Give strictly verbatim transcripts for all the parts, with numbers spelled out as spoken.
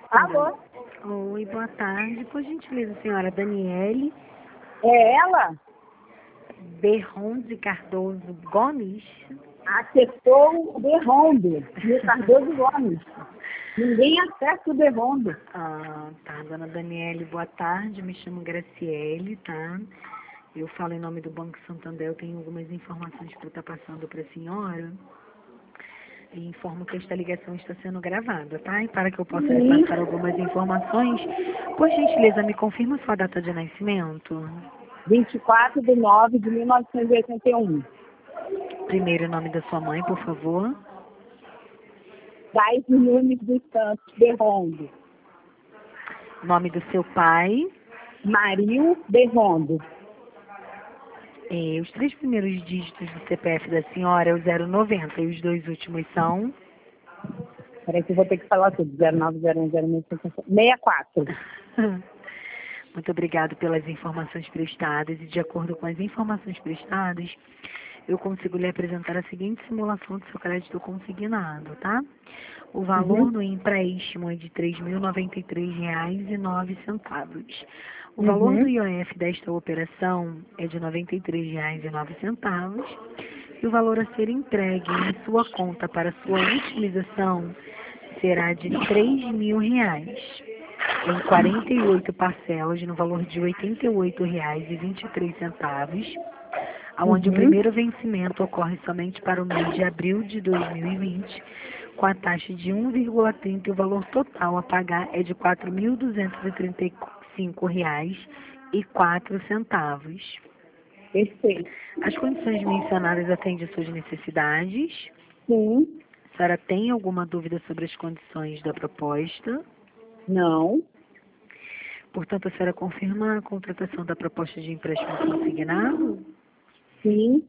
Alô? Oi, boa tarde. Por gentileza, senhora Daniele É ela? Berronze Cardoso Gomes? Acertou o Berrondo, o Cardoso Gomes. Ninguém acerta o Berrondo. Ah, tá, dona Daniele, boa tarde. Me chamo Graciele, tá? Eu falo em nome do Banco Santander. Eu tenho algumas informações para estar passando para a senhora. E informo que esta ligação está sendo gravada, tá? E para que eu possa lhe Sim. passar algumas informações, por gentileza, me confirma sua data de nascimento? vinte e quatro de nove de mil novecentos e oitenta e um. Primeiro nome da sua mãe, por favor. Dez Nunes dos Santos Berrondo. Nome do seu pai. Mario Berrondo. E os três primeiros dígitos do C P F da senhora é o zero noventa e os dois últimos são... Peraí que eu vou ter que falar tudo. zero nove zero um zero um sessenta e quatro. Muito obrigado pelas informações prestadas e de acordo com as informações prestadas, eu consigo lhe apresentar a seguinte simulação do seu crédito consignado, tá? O valor Uhum. do empréstimo é de três mil e noventa e três reais e nove centavos. O valor do Uhum. I O F desta operação é de noventa e três reais e nove centavos e o valor a ser entregue em sua conta para sua utilização será de três mil reais, em quarenta e oito parcelas no valor de oitenta e oito reais e vinte e três centavos, onde o Uhum. primeiro vencimento ocorre somente para o mês de abril de dois mil e vinte, com a taxa de um vírgula trinta e o valor total a pagar é de quatro mil duzentos e trinta e cinco reais e quatro centavos. Perfeito. As condições mencionadas atendem às suas necessidades. Sim. A senhora tem alguma dúvida sobre as condições da proposta? Não. Portanto, a senhora confirma a contratação da proposta de empréstimo consignado? Sim.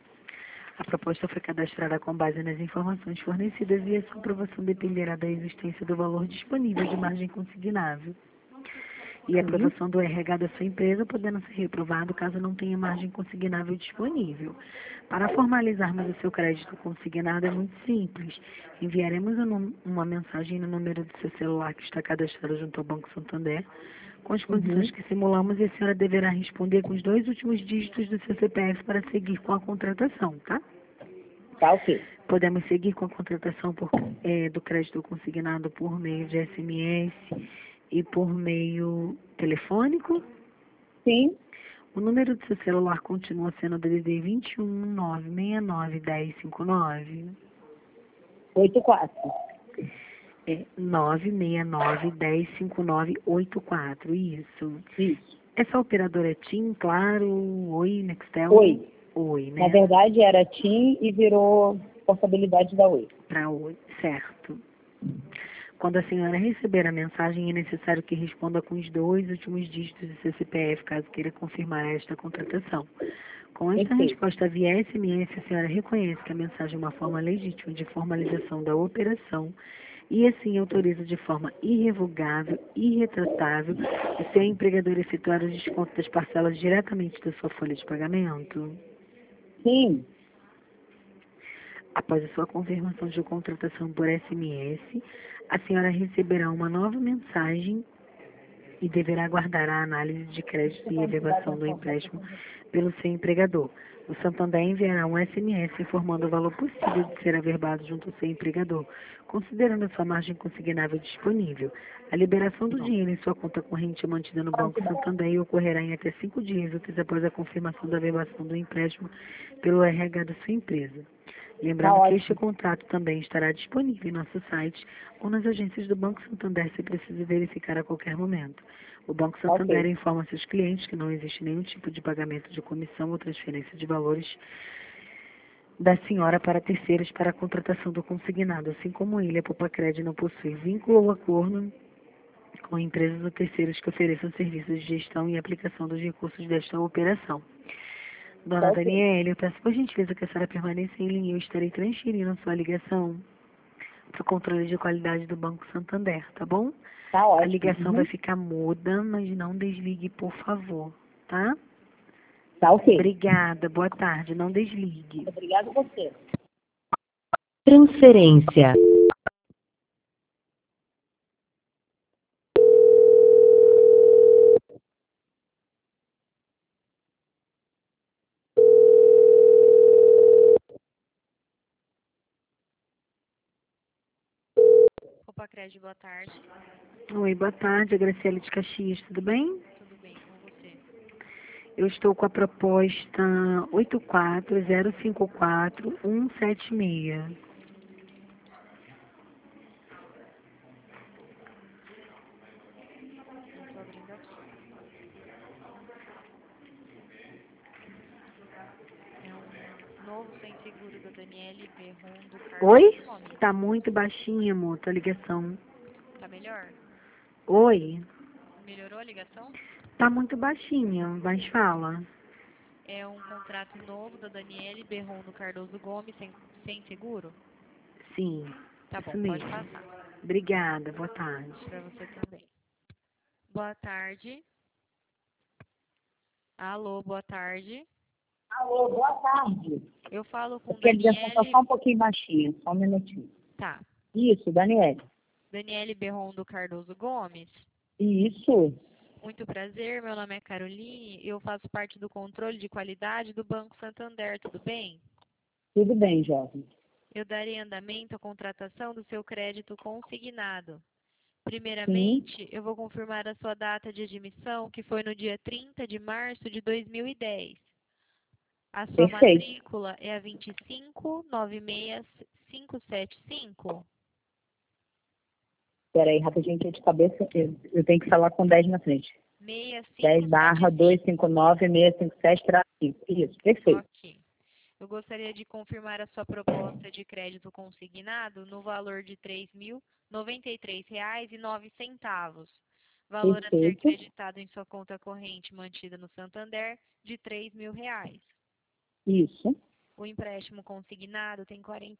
A proposta foi cadastrada com base nas informações fornecidas e a sua aprovação dependerá da existência do valor disponível de margem consignável. E a Sim. aprovação do R H da sua empresa podendo ser reprovado caso não tenha margem consignável disponível. Para formalizarmos o seu crédito consignado é muito simples. Enviaremos uma mensagem no número do seu celular que está cadastrado junto ao Banco Santander, com as condições Uhum. que simulamos, e a senhora deverá responder com os dois últimos dígitos do seu C P F para seguir com a contratação, tá? Tá ok. Podemos seguir com a contratação por, é, do crédito consignado por meio de S M S e por meio telefônico. Sim. O número do seu celular continua sendo o D D D vinte e um, nove seis nove, um zero cinco nove. oito quatro. É nove seis nove, um zero cinco nove, oito quatro, isso. Isso. Essa operadora é TIM, Claro, Oi, Nextel? Oi. Oi, Na né? verdade era TIM e virou portabilidade da Oi. Para Oi, certo. Quando a senhora receber a mensagem, é necessário que responda com os dois últimos dígitos do seu C P F, caso queira confirmar esta contratação. Com esta Perfeito. resposta via S M S, a senhora reconhece que a mensagem é uma forma legítima de formalização da operação e assim autoriza de forma irrevogável e irretratável o seu empregador efetuar o desconto das parcelas diretamente da sua folha de pagamento. Sim. Após a sua confirmação de contratação por S M S, a senhora receberá uma nova mensagem e deverá aguardar a análise de crédito e elevação do empréstimo pelo seu empregador. O Santander enviará um S M S informando o valor possível de ser averbado junto ao seu empregador, considerando a sua margem consignável disponível. A liberação do dinheiro em sua conta corrente é mantida no Banco Santander e ocorrerá em até cinco dias úteis após a confirmação da averbação do empréstimo pelo R H da sua empresa. Lembrando Tá que este ótimo. contrato também estará disponível em nosso site ou nas agências do Banco Santander se precisa verificar a qualquer momento. O Banco Santander Ok. informa seus clientes que não existe nenhum tipo de pagamento de comissão ou transferência de valores da senhora para terceiros para a contratação do consignado, assim como ele, a Popacred não possui vínculo ou acordo com empresas ou terceiros que ofereçam serviços de gestão e aplicação dos recursos desta operação. Tá Dona ok. Daniele, eu peço por gentileza que a senhora permaneça em linha e eu estarei transferindo a sua ligação para o controle de qualidade do Banco Santander, tá bom? Tá A ótimo. ligação vai Uhum. ficar muda, mas não desligue, por favor, tá? Tá ok. Obrigada, boa tarde, não desligue. Obrigada a você. Transferência. Pacred, boa tarde. Oi, boa tarde, a Graciela de Caxias, tudo bem? Tudo bem com você? Eu estou com a proposta oito quatro zero cinco quatro um sete seis. Eu estou abrindo aqui. É um novo sem seguro da Daniele Berron do Carlos Oi? Gomes. Tá muito baixinha, amor, tua ligação. Tá melhor? Oi? Melhorou a ligação? Tá muito baixinha, mas fala. É um contrato novo da Daniele Berron do Cardoso Gomes sem, sem seguro? Sim, Tá isso bom, pode mesmo. passar. Obrigada, boa tarde. Para você também. Boa tarde. Alô, boa tarde. Alô, boa tarde. Eu falo com Porque a ligação está Daniele. só um pouquinho baixinha, só um minutinho. Tá. Isso, Daniele. Daniele Berron do Cardoso Gomes. Isso. Muito prazer, meu nome é Caroline, eu faço parte do controle de qualidade do Banco Santander, tudo bem? Tudo bem, jovem. Eu darei andamento à contratação do seu crédito consignado. Sim. Primeiramente, eu vou confirmar a sua data de admissão, que foi no dia trinta de março de dois mil e dez. A sua Perfeito. matrícula é a vinte e cinco nove seis cinco sete cinco? Espera aí, rapidinho, que de cabeça eu, eu tenho que falar com dez na frente. dez barra seis cinco sete duzentos e cinco. cinquenta e nove, seiscentos e cinquenta e sete, cinco. Isso, perfeito. Ok. Eu gostaria de confirmar a sua proposta de crédito consignado no valor de três mil noventa e três reais e nove centavos. Valor a ser Perfeito. creditado em sua conta corrente mantida no Santander de três mil reais. Isso. O empréstimo consignado tem quarenta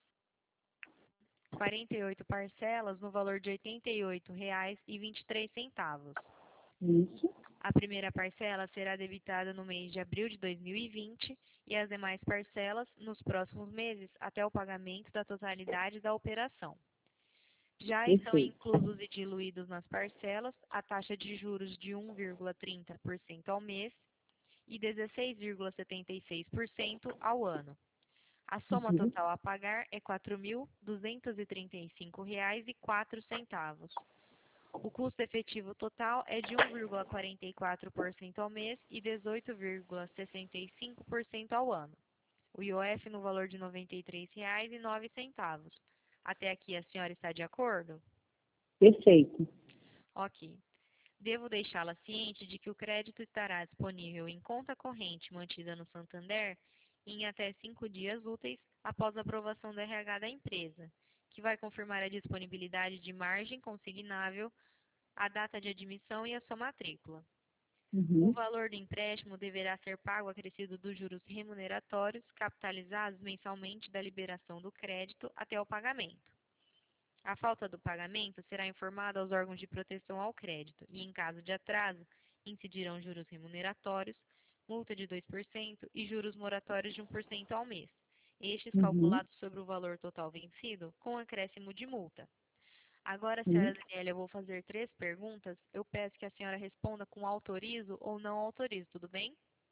quarenta e oito parcelas no valor de oitenta e oito reais e vinte e três centavos. Isso. A primeira parcela será debitada no mês de abril de dois mil e vinte e as demais parcelas nos próximos meses até o pagamento da totalidade da operação. Já estão Perfeito. inclusos e diluídos nas parcelas a taxa de juros de um vírgula trinta por cento ao mês e dezesseis vírgula setenta e seis por cento ao ano. A soma Uhum. total a pagar é quatro mil duzentos e trinta e cinco reais e quatro centavos. O custo efetivo total é de um vírgula quarenta e quatro por cento ao mês e dezoito vírgula sessenta e cinco por cento ao ano. O I O F no valor de noventa e três reais e nove centavos. Até aqui a senhora está de acordo? Perfeito. Ok. Devo deixá-la ciente de que o crédito estará disponível em conta corrente mantida no Santander em até cinco dias úteis após a aprovação do R H da empresa, que vai confirmar a disponibilidade de margem consignável, a data de admissão e a sua matrícula. O Uhum. valor do empréstimo deverá ser pago acrescido dos juros remuneratórios capitalizados mensalmente da liberação do crédito até o pagamento. A falta do pagamento será informada aos órgãos de proteção ao crédito e, em caso de atraso, incidirão juros remuneratórios, multa de dois por cento e juros moratórios de um por cento ao mês, estes Uhum. calculados sobre o valor total vencido com acréscimo de multa. Agora, Uhum. senhora Daniela, eu vou fazer três perguntas. Eu peço que a senhora responda com autorizo ou não autorizo, tudo bem?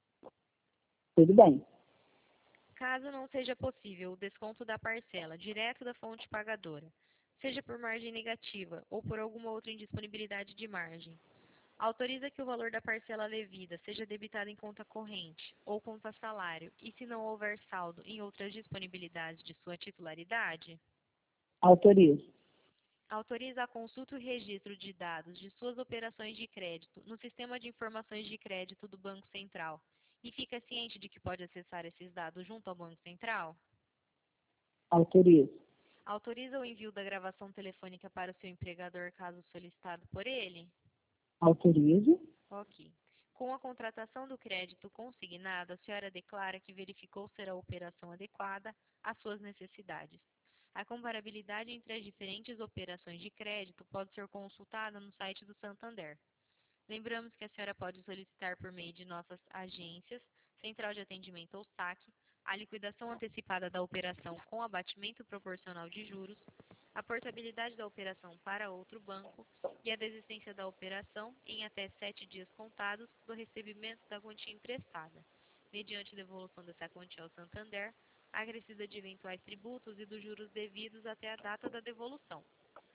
Tudo bem. Caso não seja possível o desconto da parcela direto da fonte pagadora, seja por margem negativa ou por alguma outra indisponibilidade de margem, autoriza que o valor da parcela devida seja debitado em conta corrente ou conta salário e, se não houver saldo, em outras disponibilidades de sua titularidade? Autorizo. Autoriza a consulta e registro de dados de suas operações de crédito no Sistema de Informações de Crédito do Banco Central e fica ciente de que pode acessar esses dados junto ao Banco Central? Autorizo. Autoriza o envio da gravação telefônica para o seu empregador caso solicitado por ele? Autorizo. Ok. Com a contratação do crédito consignado, a senhora declara que verificou ser a operação adequada às suas necessidades. A comparabilidade entre as diferentes operações de crédito pode ser consultada no site do Santander. Lembramos que a senhora pode solicitar por meio de nossas agências, Central de Atendimento ou saque, a liquidação antecipada da operação com abatimento proporcional de juros, a portabilidade da operação para outro banco e a desistência da operação em até sete dias contados do recebimento da quantia emprestada, mediante devolução dessa quantia ao Santander, acrescida de eventuais tributos e dos juros devidos até a data da devolução.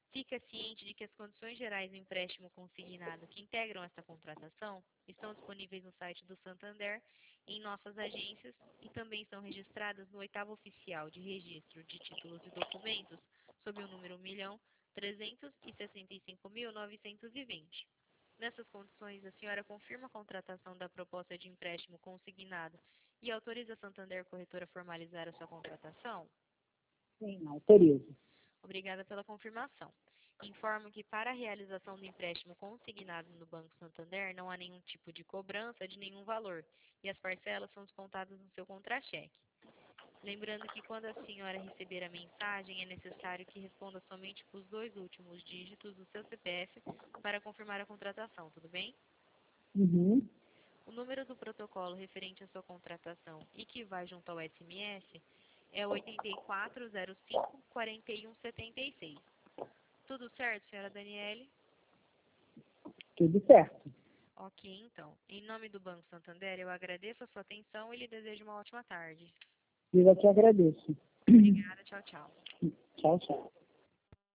Fica ciente de que as condições gerais do empréstimo consignado que integram esta contratação estão disponíveis no site do Santander, em nossas agências e também estão registradas no oitavo oficial de registro de títulos e documentos, sob o número um milhão trezentos e sessenta e cinco mil novecentos e vinte. Nessas condições, a senhora confirma a contratação da proposta de empréstimo consignado e autoriza a Santander Corretora a formalizar a sua contratação? Sim, autorizo. Obrigada pela confirmação. Informo que para a realização do empréstimo consignado no Banco Santander não há nenhum tipo de cobrança de nenhum valor e as parcelas são descontadas no seu contra-cheque. Lembrando que quando a senhora receber a mensagem é necessário que responda somente com os dois últimos dígitos do seu C P F para confirmar a contratação, tudo bem? Uhum. O número do protocolo referente à sua contratação e que vai junto ao S M S é oito quatro zero cinco, quatro um sete seis. Tudo certo, senhora Daniele? Tudo certo. Ok, então. Em nome do Banco Santander, eu agradeço a sua atenção e lhe desejo uma ótima tarde. Eu que agradeço. Obrigada, tchau, tchau. Tchau, tchau.